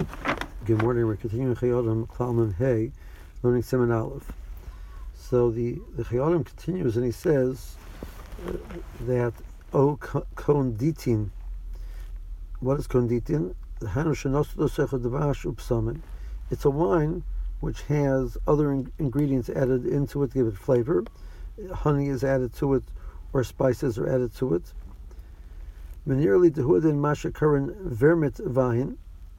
Good morning. We're continuing Chayodim Klalman Hey, learning Siman Aleph. So the Chayodim continues, and he says that konditin. What is konditin? It's a wine which has other ingredients added into it to give it flavor. Honey is added to it, or spices are added to it. Menirli dehudin mashakaran vermit vahin.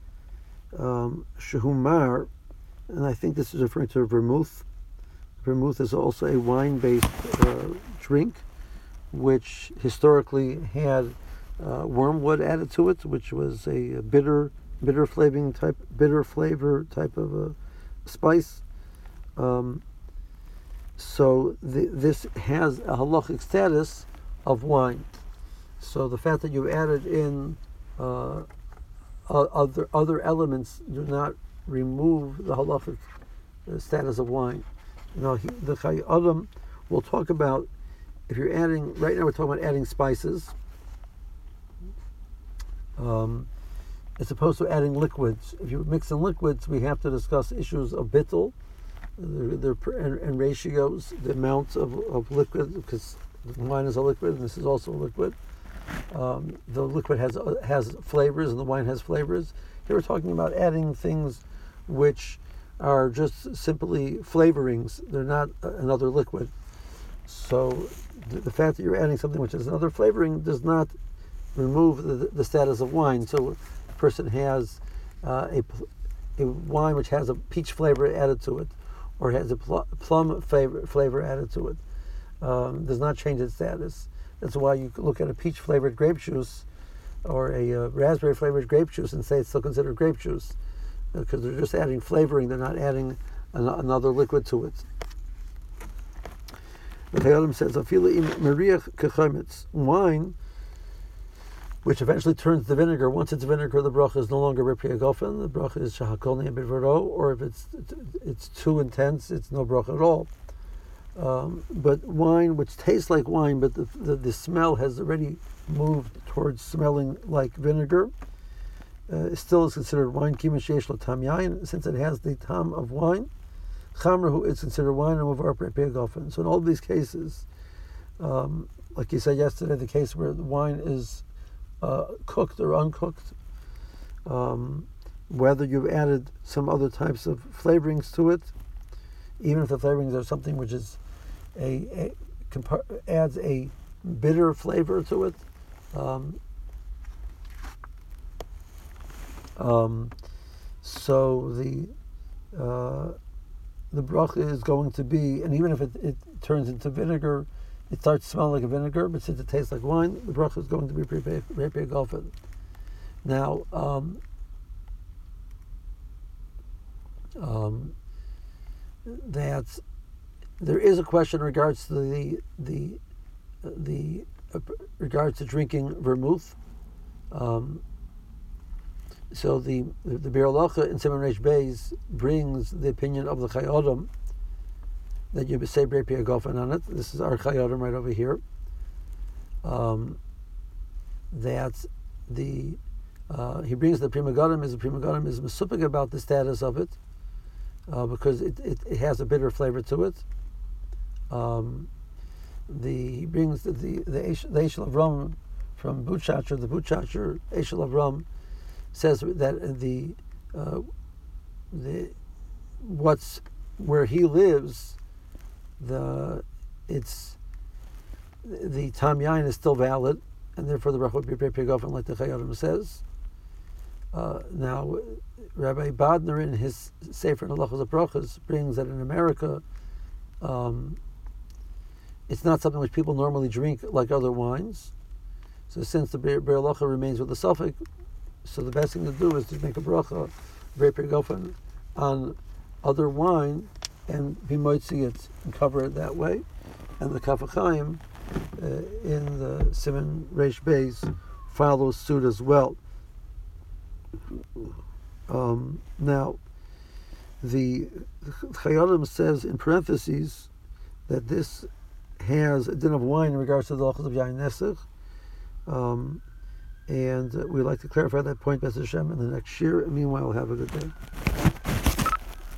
Shehumar, and I think this is referring to vermouth. Vermouth is also a wine-based drink, which historically had wormwood added to it, which was a bitter flavor type of a spice. So this has a halachic status of wine. So the fact that you added in other elements do not remove the halachic status of wine. Now, the Chayyim will talk about if you're adding. Right now, we're talking about adding spices, as opposed to adding liquids. If you mix in liquids, we have to discuss issues of bittul, and ratios, the amounts of liquid, because wine is a liquid, and this is also a liquid. The liquid has flavors, and the wine has flavors. Here we're talking about adding things which are just simply flavorings. They're not another liquid. So the fact that you're adding something which is another flavoring does not remove the status of wine. So a person has a wine which has a peach flavor added to it, or has a plum flavor added to it, does not change its status. That's why you look at a peach-flavored grape juice or a raspberry-flavored grape juice and say it's still considered grape juice, because they're just adding flavoring. They're not adding another liquid to it. The Chayyim says, wine, which eventually turns to vinegar. Once it's vinegar, the bracha is no longer Repriya Gofen. The bracha is Shahakol Ne'abivaro, or if it's too intense, it's no bracha at all. But wine which tastes like wine, but the smell has already moved towards smelling like vinegar, still is considered wine. Since it has the tam of wine, chamrahu is considered wine, and muvar Repriya Gofen. So in all these cases, like you said yesterday, the case where the wine is cooked or uncooked, whether you've added some other types of flavorings to it, even if the flavorings are something which is adds a bitter flavor to it. So the bracha is going to be, and even if it turns into vinegar, it starts smelling like a vinegar, but since it tastes like wine, the bracha is going to be Repriya Gofen. Now, that there is a question in regards to the regards to drinking vermouth. So the Biur Halacha in Siman Reish Beis brings the opinion of the Chayyim that you say Repriya Gofen on it. This is our Chayyim right over here. That he brings the Prima Gadim is mesupik about the status of it. Because it has a bitter flavor to it. He brings the Eshel Avram from Butchacher. The Butchacher Eshel Avram says that where he lives, the Tam Yain is still valid, and therefore the bracha would be Repriya Gofen, like the Chayyim says. Now, Rabbi Badner in his Sefer Halachos HaBrachos brings that in America, it's not something which people normally drink like other wines. So since the Biur Halacha remains with the suffix, so the best thing to do is to make a bracha, Repriya Gofen, on other wine and be moitzi it and cover it that way. And the Kaf HaChaim in the Siman Reish Beis follows suit as well. Now, the Chayyim says in parentheses that this has a din of wine in regards to the halachos of Yain Nesach, And we'd like to clarify that point, B'ez Hashem, in the next year. And meanwhile, have a good day.